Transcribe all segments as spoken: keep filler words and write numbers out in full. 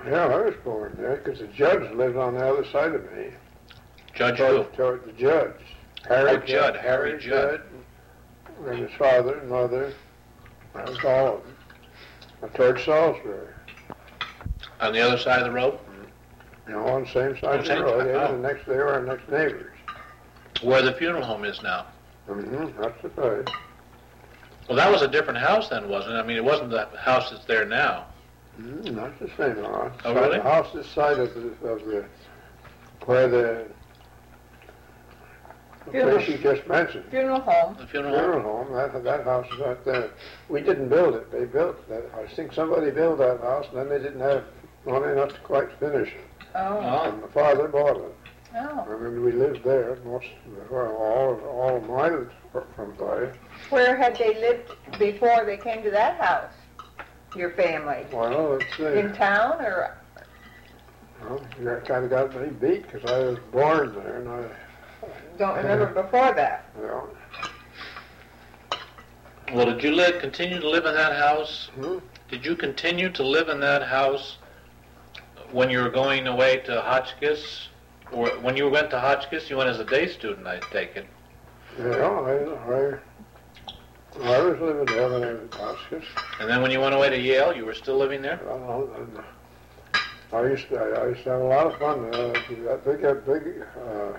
Yeah, I was born there because the judge lived on the other side of me. Judge who? Toward the judge. Harry oh, Judd, Harry, Harry Judd. Judd. And his father and mother. That was all of them. And toward Salisbury. On the other side of the road? You know, on the same side on of the the road. Side. Yeah, Oh. the next, they were our next neighbors. Where the funeral home is now? Mm-hmm, that's the place. Well, that was a different house then, wasn't it? I mean, it wasn't the house that's there now. Mm, that's the same house. Oh, really? The house this side of the, of the where the, the place you just mentioned. Funeral home. The funeral, Funeral home? home. That, that house is right there. We didn't build it. They built that. I think somebody built that house, and then they didn't have money enough to quite finish it. Oh. Oh. And my father bought it. Oh. And we lived there most, well, all, all of my from there. Where had they lived before they came to that house? Your family? Well, let's see. In town or? Well, you kind of got me beat because I was born there, and I don't remember before that. Well. Well, did you live, continue to live in that house? Hmm? Did you continue to live in that house when you were going away to Hotchkiss? Or when you went to Hotchkiss, you went as a day student, I take it. Yeah, I, I, I was living there when I was at Hotchkiss. And then when you went away to Yale, you were still living there? Well, I used to, I used to have a lot of fun. Uh, that big, that big uh,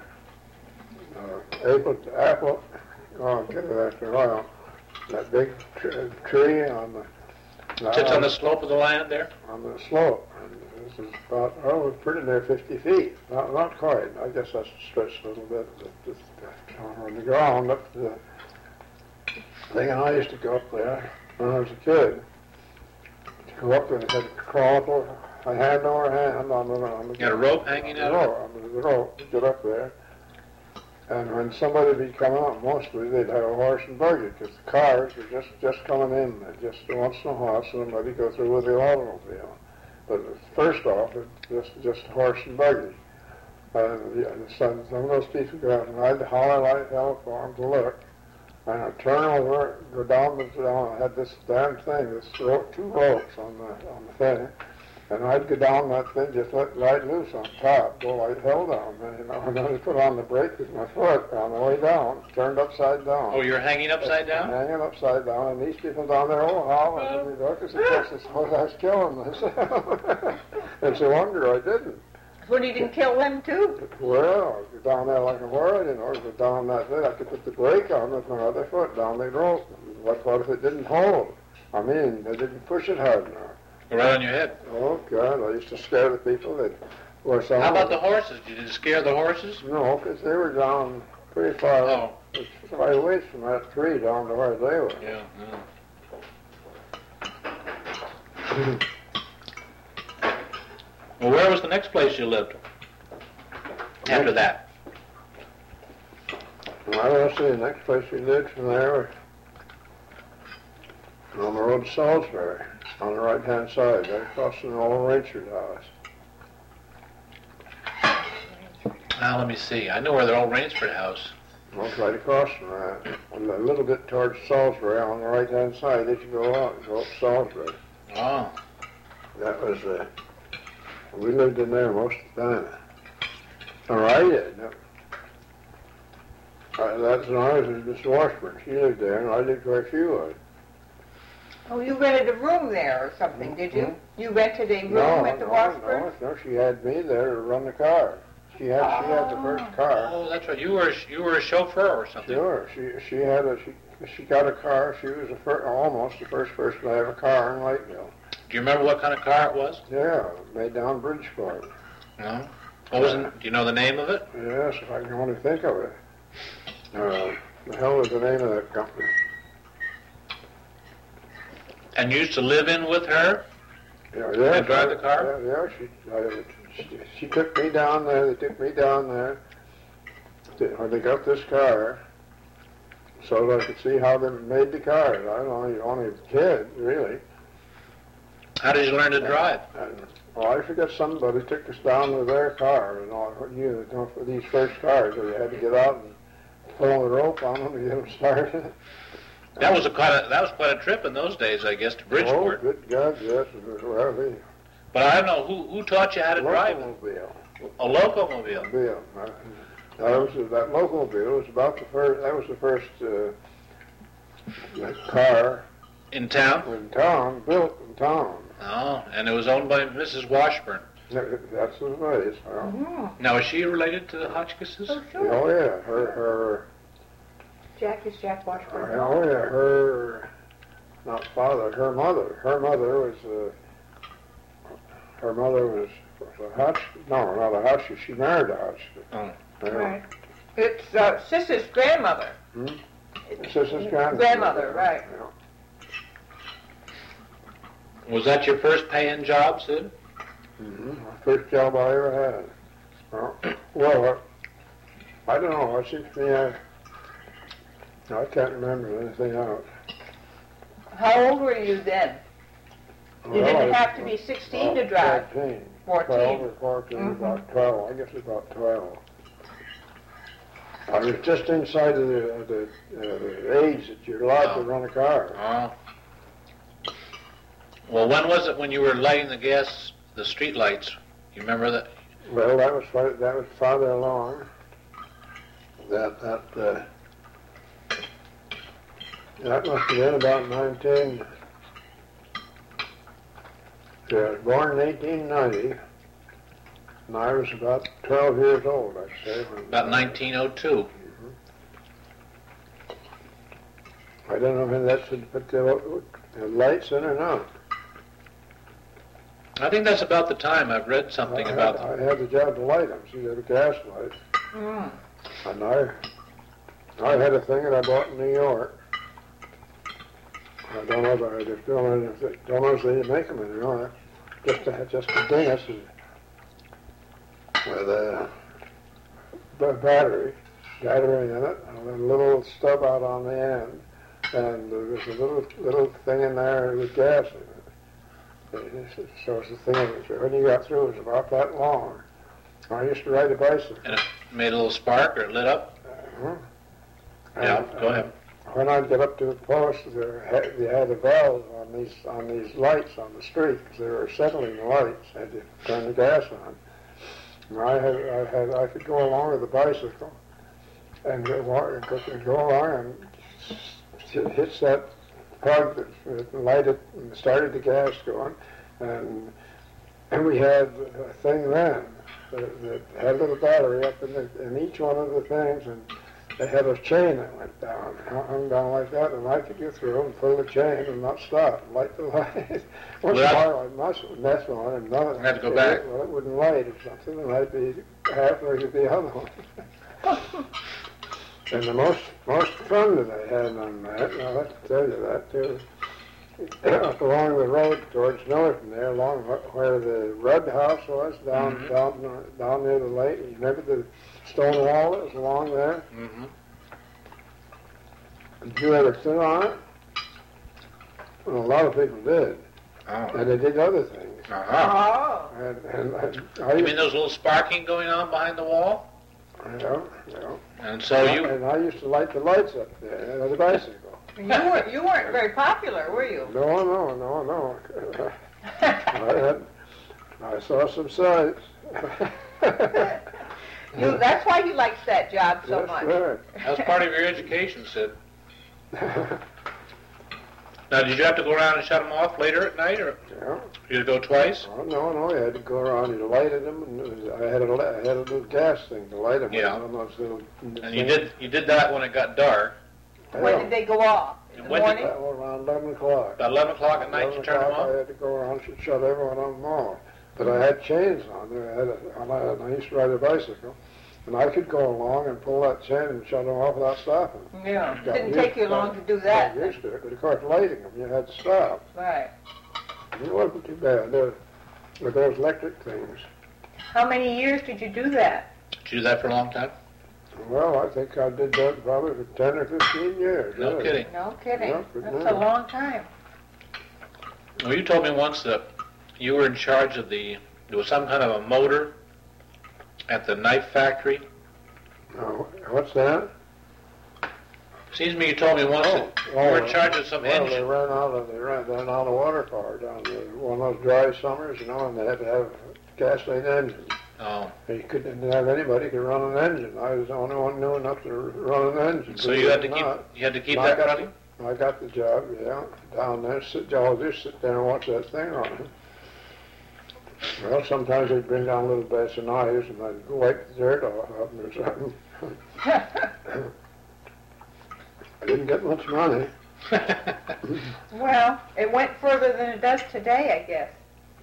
uh, apple, apple. Oh, I'll get it after a while. That big tr tree on the. Sits on the slope of the land there? On the slope. And this is about, oh, it was pretty near fifty feet. Not, not quite. I guess that's stretched a little bit. Just, on the ground up to the thing, and I used to go up there when I was a kid. To go up there and had to crawl up over, a hand over hand on the on the. You had a rope hanging out? No, on the rope to get up there. And when somebody would come out, mostly they'd have a horse and buggy because the cars were just, just coming in. Just once in a while, somebody go through with the automobile. But first off, it just just a horse and buggy. And yeah, some, some of those people go out, and I'd holler like hell for them to look. And I'd turn over, go down the down. I had this damn thing, this rope, two ropes on the on the thing. And I'd go down that thing, just let right loose on top, go like hell down there, you know. And then I'd put on the brake with my foot on the way down, turned upside down. Oh, you're hanging upside down? Hanging upside down, and these people down there, oh, how, and we look, and I suppose I was killing myself. It's a wonder I didn't. So you didn't kill them too? Well, I was down there like a whirl, you know, I was down that thing, I could put the brake on with my other foot down the rope. What, what if it didn't hold? I mean, they didn't push it hard enough. Right on your head. Oh, God, I used to scare the people that were some. How about the horses? Did you scare the horses? No, because they were down pretty far, oh. far away from that tree down to where they were. Yeah, yeah. Well, where was the next place you lived after that? Well, let's see, the next place we lived from there was on the road to Salisbury. On the right-hand side, right across from the old Rainsford house. Now, let me see. I know where the old Rainsford house. Well, it's right across from that. A little bit towards Salisbury on the right-hand side as you go out, go up Salisbury. Oh. That was, uh, we lived in there most of the time. Or I did. No. Uh, that's when I was with Miss Washburn. She lived there, and I lived where she was. Oh, you rented a room there or something, did you? Mm-hmm. You rented a room no, at the no, Washburn? No, no, she had me there to run the car. She had oh. she had the first car. Oh, that's right. You were you were a chauffeur or something. Sure. She she had a she she got a car. She was the first, almost the first person to have a car in Lakeville. Do you remember what kind of car it was? Yeah, made down Bridgeport. No. What was it? Do you know the name of it? Yes, if I can only think of it. Uh, the hell was the name of that company? And you used to live in with her? Yeah, yeah. And drive the car? Yeah, yeah. She, I, she, she took me down there. They took me down there. When they got this car, so that I could see how they made the cars. I was only only a kid, really. How did you learn to drive? And, well, I forget somebody took us down with their car and all. You know, for these first cars, where you had to get out and pull the rope on them to get them started. That was a quite a that was quite a trip in those days, I guess, to Bridgeport. Oh, good God, yes. Well, they, But I don't know, who, who taught you how to drive it? Locomobile. A locomobile. Mobile. Uh, That was that locomobile was about the first. That was the first uh, car In town? in town, built in town. Oh, and it was owned by Missus Washburn. That- That's the place. Well, Mm. Now, is she related to the Hotchkisses? Oh, sure. oh yeah, her her. Jack is Jack Washburn. Oh yeah, her. Not father. Her mother. Her mother was. Uh, her mother was, was a Hotch. No, not a Hotchkiss. She married a Hotchkiss. Oh. Yeah. Right. It's uh, Sis's grandmother. Hmm? Sister's grandmother. Grandmother, right. Yeah. Was that your first paying job, Sid? Mm-hmm. First job I ever had. Well, well I don't know. It seems to me I, I can't remember anything else. How old were you then? You Well, didn't I- have to be sixteen to about drive. fourteen. Fourteen. twelve or fourteen, Mhm. about twelve. I guess about twelve. I was just inside of the, of the, uh, the age that you're allowed to Oh. run a car. Oh. Well, when was it when you were lighting the gas, the street lights? You remember that? Well, that was fa- that was farther along. That that uh, that must have been about nineteen. Yeah, I was born in eighteen ninety, and I was about twelve years old, I'd say. when- About nineteen oh two. I don't know if that's to put the, the lights in or not. I think that's about the time. I've read something I about had, them. I had the job to light them. See, they're gas lights. Mm. And I, I had a thing that I bought in New York. I don't know if I just don't know if they, don't know if they make them in New York. Just a, just a dingus with a b- battery, battery in it, and a little stub out on the end, and there was a little little thing in there with gas in it. So it's the thing that when you got through, it was about that long. I used to ride a bicycle. And it made a little spark or it lit up? Uh-huh. Yeah, And, go uh, ahead. When I'd get up to the post, there had, they had a valve on these on these lights on the street because they were acetylene lights. I had to turn the gas on. And I had I had I could go along with the bicycle and go, wa- go, go along and hit that plug that lighted and started the gas going, and and we had a thing then that, that had a little battery up in, the, in each one of the things, and they had a chain that went down, hung down like that, and I could get through and pull the chain and not stop, and light the light. Once in a while I'd mess, mess on and another. Had to go back. Well, it wouldn't light or something, and I'd be halfway to the other one. And the most most fun that I had on that, and I'll have to tell you that too, up along the road towards Millerton there, along wh- where the Rudd House was, down Mhm. down down near the lake. You remember the stone wall that was along there? Mm-hmm. Did you ever sit on it? Well, a lot of people did, Oh. and they did other things. Uh-huh. Oh. And, and I, I You used, mean those little sparking going on behind the wall? yeah, yeah. And so you... And I used to light the lights up there on the bicycle. You weren't you weren't very popular, were you? No, no, no, no. I had, I saw some signs. You, that's why you liked that job so That's much. right. That's part of your education, Sid. Now, did you have to go around and shut them off later at night, or Yeah. you had to go twice? Oh, no, no, you had to go around and lighted them, and I had a, li- I had a little gas thing to light them with. Yeah. One of those little, And you did you did that when it got dark. When did they go off? In And the when did- morning? That was around eleven o'clock. About eleven o'clock at night, you turn them eleven o'clock, I off? had to go around and shut every one of them off. But I had chains on there. I, had a, and I, and I used to ride a bicycle, and I could go along and pull that chain and shut them off without stopping. Yeah. Got Didn't used- take you long to do got that. used to it, but of course lighting them, you had to stop. Right. It wasn't too bad. There, with those electric things. How many years did you do that? Did you do that for a long time? Well, I think I did that probably for ten or fifteen years. No really. kidding. No kidding. Yeah, good That's man. a long time. Well, you told me once that you were in charge of the, there was some kind of a motor at the knife factory. Oh, what's that? Seems to me you told me once Oh, that you oh, were in charge of some well, they engine. ran out of they ran, ran out of water power down there. One of those dry summers, you know, and they had to have a gasoline engine. Oh, They couldn't have anybody could run an engine. I was the only one knew enough to run an engine. so you had to Believe it or keep not. you had to keep And I that got running. the- I got the job, yeah, down there. Sit, I'll just sit there and watch that thing run. Well, sometimes they'd bring down little bits of knives and I'd wipe the dirt off of them or something. I didn't get much money. Well, it went further than it does today, I guess.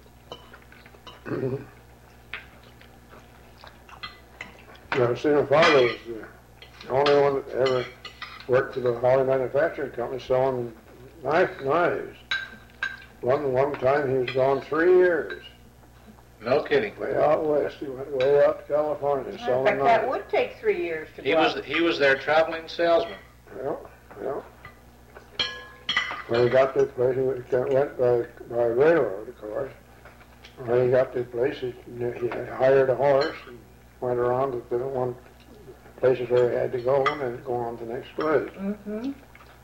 Now, see, my father was the only one that ever worked for the Holly Manufacturing Company selling knife knives. One one time he was gone three years, No kidding. way out west. He went way out to California In selling fact, that knives. would take three years to He go was out. he was their traveling salesman. Yeah, yeah. When he got to the place, he went went by, by railroad, of course. When he got to the place, he, he hired a horse and went around to the one places where he had to go and then go on to the next place. Mm-hmm.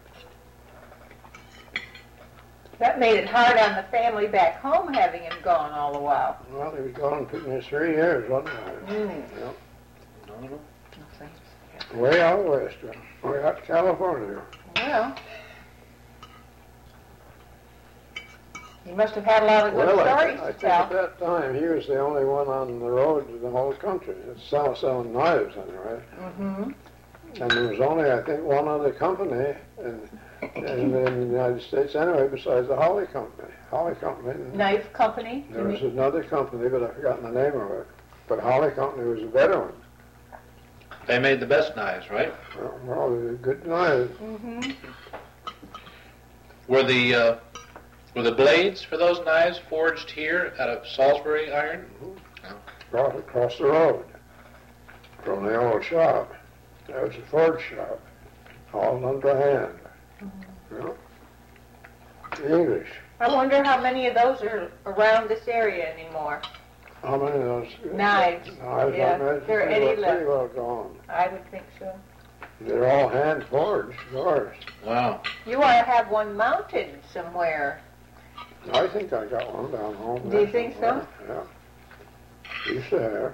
That made it hard on the family back home having him gone all the while. Well, he was gone for three years, wasn't he? Mm. Yeah. No, no. No thanks. Way out west, uh, way out to California. Well, he must have had a lot of good Well, I, stories I to think tell. at that time he was the only one on the road in the whole country selling, selling knives anyway. Mm-hmm. And there was only, I think, one other company in, in, in the United States anyway besides the Holly Company. Holly Company. And Knife company. there was another company, but I've forgotten the name of it. But Holly Company was a better one. They made the best knives, right? Well, well, they were good knives. Mm-hmm. Were the uh, were the blades for those knives forged here out of Salisbury iron? Across, across the road from the old shop. There was a Ford shop, all under hand. Mm-hmm. Yeah. English. I wonder how many of those are around this area anymore. How many of those? Knives. Knives, Yeah, I imagine there are pretty any well, pretty left. well gone. I would think so. They're all hand forged, of course. Wow. You ought to have one mounted somewhere. I think I got one down home. Do there you think so? somewhere. Yeah. Used to have.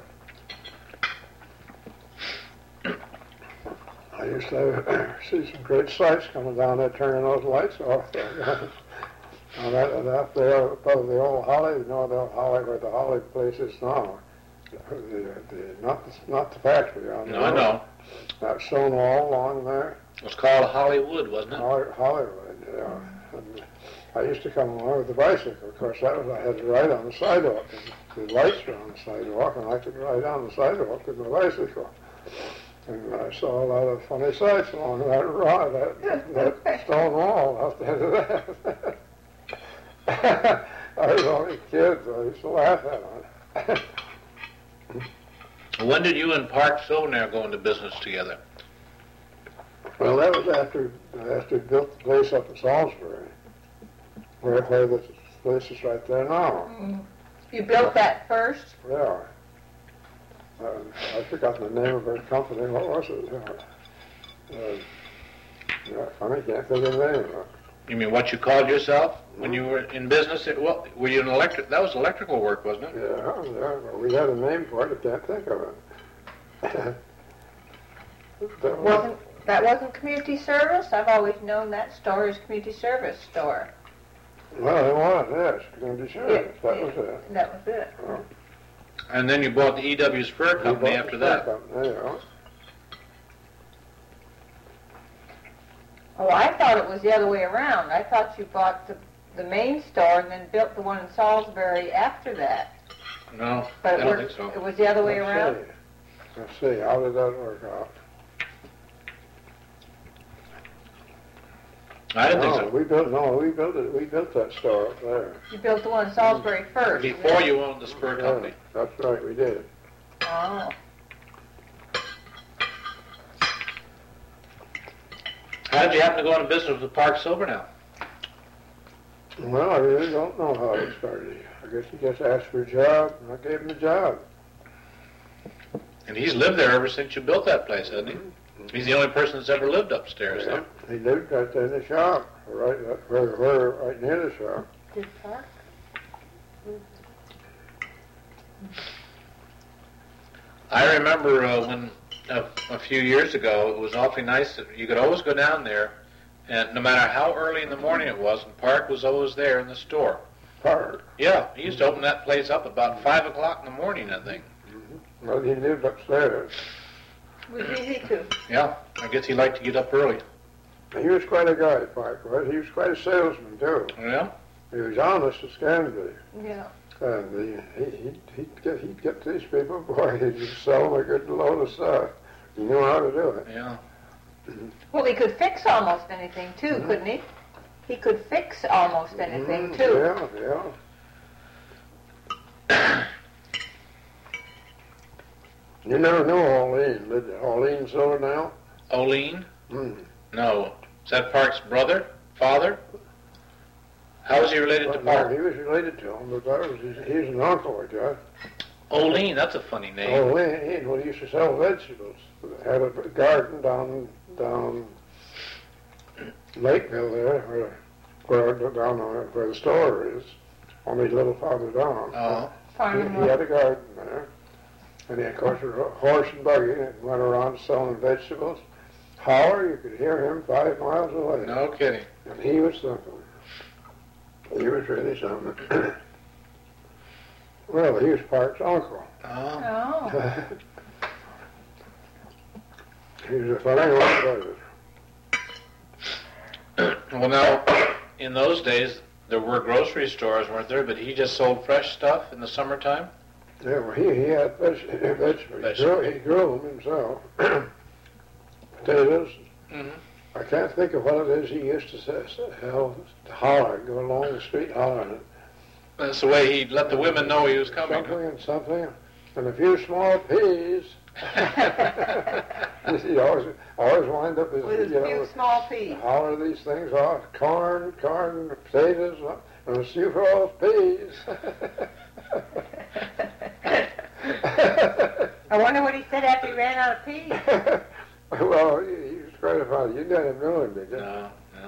I used to see some great sights coming down there, turning those lights off. On that, and up there above the old Holly, you know, the old Holly where the Holly place is now. The, the, not, the, not the factory on the No, I road. know. That stone wall along there. It was called Hollywood, wasn't it? Holly, Hollywood, yeah. And I used to come along with the bicycle. Of course, that was I had to ride on the sidewalk. And the lights were on the sidewalk, and I could ride on the sidewalk with my bicycle. And I saw a lot of funny sights along that rod, that, that stone wall out the end of that. I was only a kid, so I used to laugh at them. When did you and Park Silvernair go into business together? Well, that was after after we built the place up in Salisbury, where, where the place is right there now. Mm. You built that first? Yeah. Uh, I've forgotten the name of her company. What was it? Uh, uh, yeah, I can't think of the name of it. You mean what you called yourself when you were in business? It, well, were you an electric? That was electrical work, wasn't it? Yeah, yeah. Well, we had a name for it. I can't think of it. That was- Wasn't that wasn't community service? I've always known that store as community service store. Well, it was, yes. Community service. That was it. That was it. And then you bought the E W Spur Company We bought after the that. company, yeah. Oh, I thought it was the other way around. I thought you bought the the main store and then built the one in Salisbury after that. No, But I it, don't worked, think so. it was the other way Let's around. see. Let's see. How did that work out? I didn't no, think we built. No, we built it. We built that store up there. You built the one in Salisbury so. first. Before you owned the Spur Yeah, Company. that's right. We did. Oh. How did you happen to go into business with Park Silvernail? Well, I really don't know how it started. I guess he just asked for a job, and I gave him a job. And he's lived there ever since you built that place, hasn't he? He's the only person that's ever lived upstairs, Yeah, though. he lived right there in the shop, right, where, where, right near the shop. Did Park? I remember uh, when a, a few years ago, it was awfully nice that you could always go down there, and no matter how early in the morning it was, and Park was always there in the store. Park. Yeah, he used to open that place up about five o'clock in the morning, I think. Mm-hmm. Well, he lived upstairs. Was easy to. Yeah, I guess he liked to get up early. He was quite a guy, Park was. He was quite a salesman, too. Yeah? He was honest as can be. Yeah. And he, he, he'd, he'd, get, he'd get these people, boy, he'd just sell them a good load of stuff. He knew how to do it. Yeah. Well, he could fix almost anything, too, mm-hmm. couldn't he? He could fix almost anything, mm-hmm. too. Yeah, yeah. You never knew Orlean, did you? Orlean Silverdale? Olean? Mm. No. Is that Park's brother? Father? How was he related well, to Park? No, he was related to him, but that was his, he's an uncle, I guess. Olean, that's a funny name. Orlean, well, he used to sell vegetables. Had a garden down down Lakeville there, where, where down on, where the store is, only a little farther down. Oh. He, he had a garden there. And he, of course, was a horse and buggy and went around selling vegetables. Holler, you could hear him five miles away. No kidding. And he was something. He was really something. Well, he was Park's uncle. Oh. Oh. He was a funny old brother. Well, now, in those days, there were grocery stores, weren't there? But he just sold fresh stuff in the summertime? Yeah, well, he, he had veg- vegetables. He grew, he grew them himself. Potatoes. Mm-hmm. I can't think of what it is he used to say, hell, to holler, go along the street hollering it. That's the way he'd let the women know he was coming. Something and something, and a few small peas. He always, always wind up as, With you a know, few small peas. holler these things off, corn, corn, potatoes, and a few small peas. I wonder what he said after he ran out of peas. Well, he, he was quite a funny. You didn't know him, did you? No,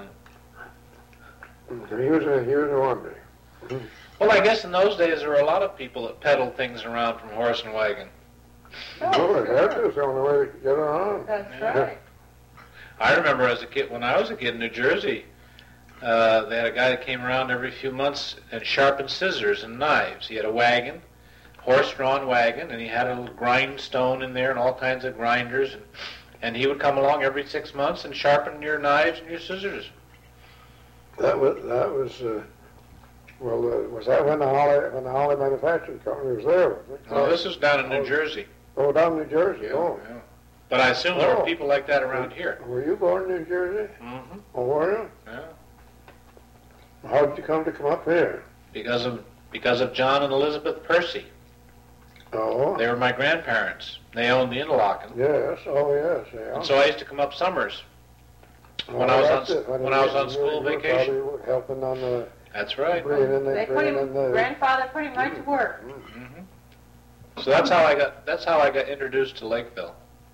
no. He was a, he was a wonder. Well, I guess in those days there were a lot of people that peddled things around from horse and wagon. Oh, Well, it sure. had to. It's the only way to get around. That's Yeah. right. I remember as a kid, when I was a kid in New Jersey, uh, they had a guy that came around every few months and sharpened scissors and knives. He had a wagon, horse-drawn wagon, and he had a little grindstone in there and all kinds of grinders. And, and he would come along every six months and sharpen your knives and your scissors. That was that was. Uh, well, uh, was that when the Holly when the Holly Manufacturing Company was there? Was it? No, this is down in New Oh. Jersey. Oh, down in New Jersey. Oh, Yeah. But I assume there Oh. were people like that around here. were you born in New Jersey? Mm-hmm. Oh, were you? Yeah. How did you come to come up here? Because of because of John and Elizabeth Percy. Oh, They were my grandparents. They owned the Interlaken. yes. Oh, yes. Yeah. And so I used to come up summers. when Oh, I was that's on- it. when you I was were- on school you were vacation. probably helping on the That's right. bringing in the They put bringing him, in the. grandfather put him right to work. hmm So that's how I got that's how I got introduced to Lakeville.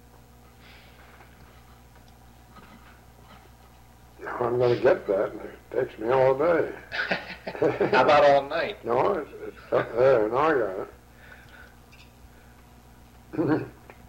Now I'm going to get that, and it takes me all day. How about all night? No, it's, it's up there, and I got it.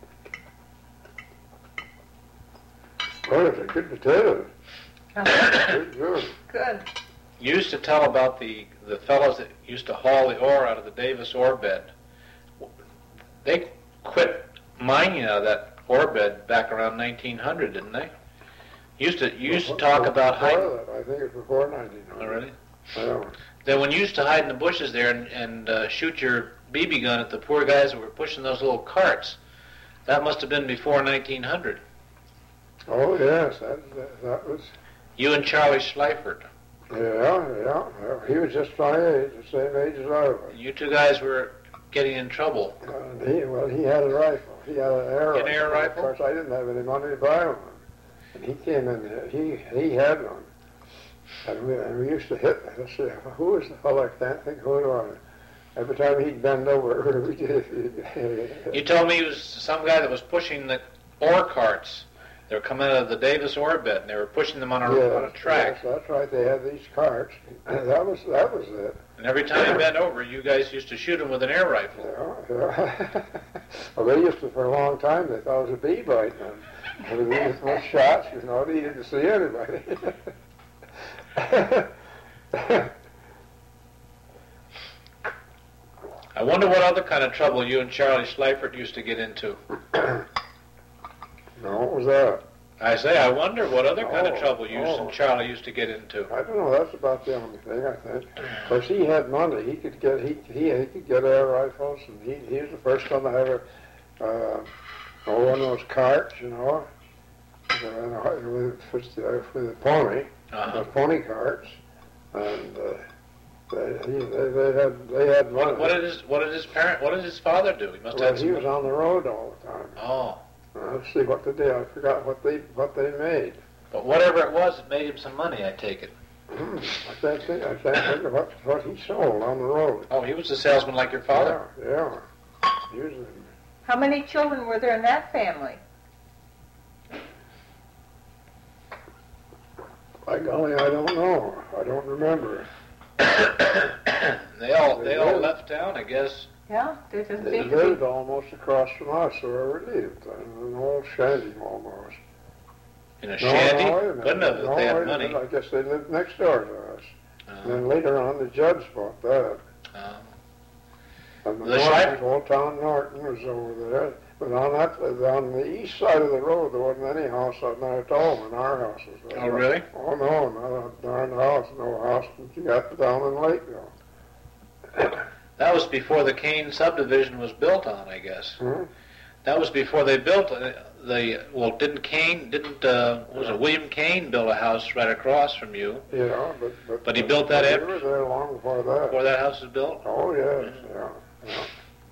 Oh, it's a good potato. Good, good. Good. You used to tell about the the fellows that used to haul the ore out of the Davis ore bed. They quit mining out of that ore bed back around nineteen hundred, didn't they? You used to you used to talk about Before hiding. that, I think it's before nineteen hundred. Already? Yeah. Then when you used to hide in the bushes there and, and uh, shoot your B B gun at the poor guys that were pushing those little carts, that must have been before nineteen hundred. Oh, yes, that, that, that was, You and Charlie Schleifert. yeah, yeah. yeah. He was just my age, the same age as I was. You two guys were getting in trouble. And he, well, he had a rifle. He had an air An air rifle? Of course, I didn't have any money to buy one. And he came in here. He he had one. And we, and we used to hit. Let's see, who was the fellow? I can't think who it was. Every time he'd bend over, we did. You told me he was some guy that was pushing the ore carts. They were coming out of the Davis orbit, and they were pushing them on a, yes, on a track. Yes, that's right. They had these carts. That was that was it. And every time he bent over, you guys used to shoot him with an air rifle. Yeah, yeah. Well, they used to, for a long time, they thought it was a bee biting them. And they used those shots, you know, they didn't see anybody. I wonder what other kind of trouble you and Charlie Schleifert used to get into. No, what was that? I say, I wonder what other kind of Oh, trouble you oh. and Charlie used to get into. I don't know. That's about the only thing, I think. Of course, he had money. He could get he he, he could get air rifles, and he he was the first one to have a uh, oh, one of those carts, you know, with with the, with the pony, Uh-huh. the pony carts, and uh, they, he, they they had they had money. What, what did his what did his parent what did his father do? He must Well, have had he some. was on the road all the time. Oh, Uh, let's see what they did. I forgot what they what they made. but whatever it was, it made him some money. I take it. Hmm, I can't think. I can't think of what what he sold on the road. Oh, he was a salesman like your father. Yeah, yeah. Usually. How many children were there in that family? By golly, I don't know. I don't remember. they all they all left town, I guess. Yeah, there doesn't They seem to lived be. almost across from us where we lived, in an old shanty almost. In a No, shanty. no, wait a minute. Couldn't have if no, they had wait a money. minute. I guess they lived next door to us. Uh, And then later on, the judge bought that. uh, And the, The Norton, Schleifert- Old Town Norton was over there. But on that, on the east side of the road, there wasn't any house out there at all, and our house was there. Oh, really? Oh, no, not a darn house. No house that you got down in Lakeville. that was before the Kane subdivision was built on, I guess. Hmm? That was before they built uh, the. Well, didn't Kane? Didn't uh, was it William Kane build a house right across from you Yeah, but... But, But he built that We after- were there long before that. before that house was built? Oh, yes, yeah, yeah.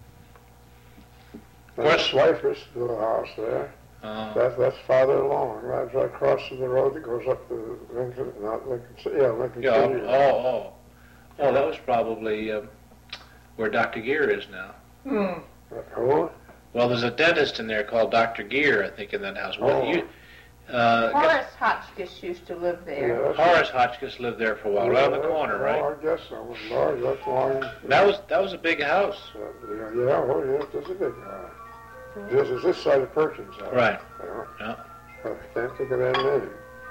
Of course. Schleifer's built a house there. Uh, That's, that's farther along. That's right across the road that goes up to Lincoln, not Lincoln City, yeah, Lincoln yeah. City. Oh, oh, oh. That was probably um, where Doctor Gear is now. Hmm. Oh, Well, there's a dentist in there called Doctor Gear, I think, in that house. What, Oh. you, uh, Horace Hotchkiss used to live yeah, there. that's Horace Hotchkiss lived there for a while, right on the corner, Oh, right? I guess so. Was large, that's long. That was that was a big house. Uh, yeah, yeah, oh, yes, that's a big house. This is this side of Perkins' house. Right. Yeah. Yeah. I can't think of that name.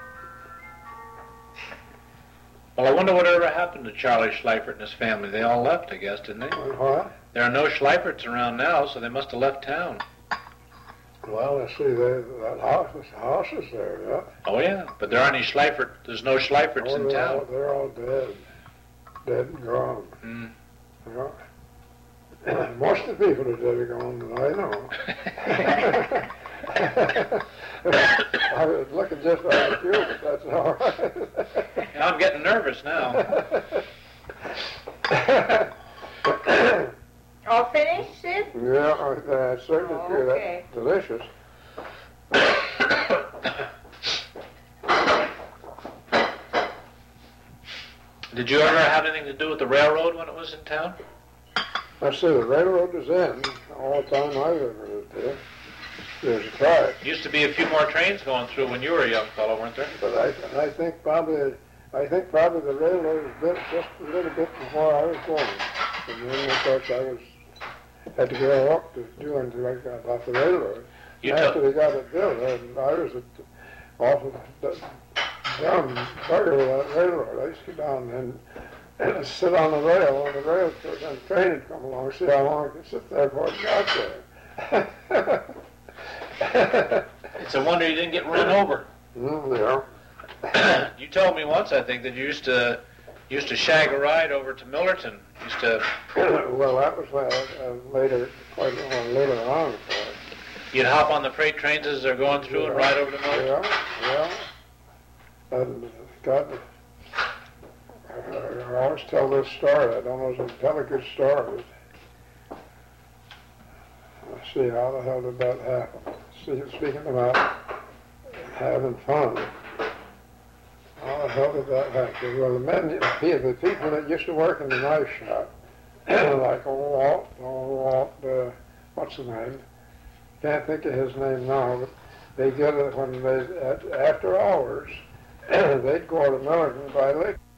Well, I wonder whatever happened to Charlie Schleifert and his family. They all left, I guess, didn't they? What? There are no Schleiferts around now, so they must have left town. Well, let's see, they, that house, this house is there, yeah. Oh, yeah, but there aren't any Schleifert. There's no Schleiferts Oh, in they're, all, town. they're all dead. Dead and gone. Mm. Yeah. Most of the people are dead and gone that I know. I was looking just like you, but that's all right. I'm getting nervous now. All finished, Sid? Yeah, I uh, certainly Oh, feel okay. that's delicious. Did you ever have anything to do with the railroad when it was in town? I see the railroad is in all the time I've ever lived there. There's a track, Used to be a few more trains going through when you were a young fellow, weren't there? but I, I think probably, I think probably the railroad was built just a little bit before I was born. And then, of course, I was had to grow up to do anything like that about the railroad. You After took, they got it built, and I was at the, off of the, down bugger with that railroad. I used to go down and, and sit on the rail, and the rail and the train would come along, see how long I could sit there before it got there. it's a wonder you didn't get run over. Mm, yeah. You told me once, I think, that you used to used to shag a ride over to Millerton. Used to Well, that was uh, uh, later, quite a while later on. Of course. you'd hop on the freight trains as they're going through and ride over to Millerton. Yeah, yeah. And God, I, I always tell this story. I don't know if I can tell a good story. Let's see, how the hell did that happen? See, speaking about having fun, how the hell did that happen? Well, the men, the people that used to work in the knife shop, like old Walt, old Walt, uh, what's his name? Can't think of his name now, but they get it when they, at, after hours, they'd go to Milligan and buy liquor.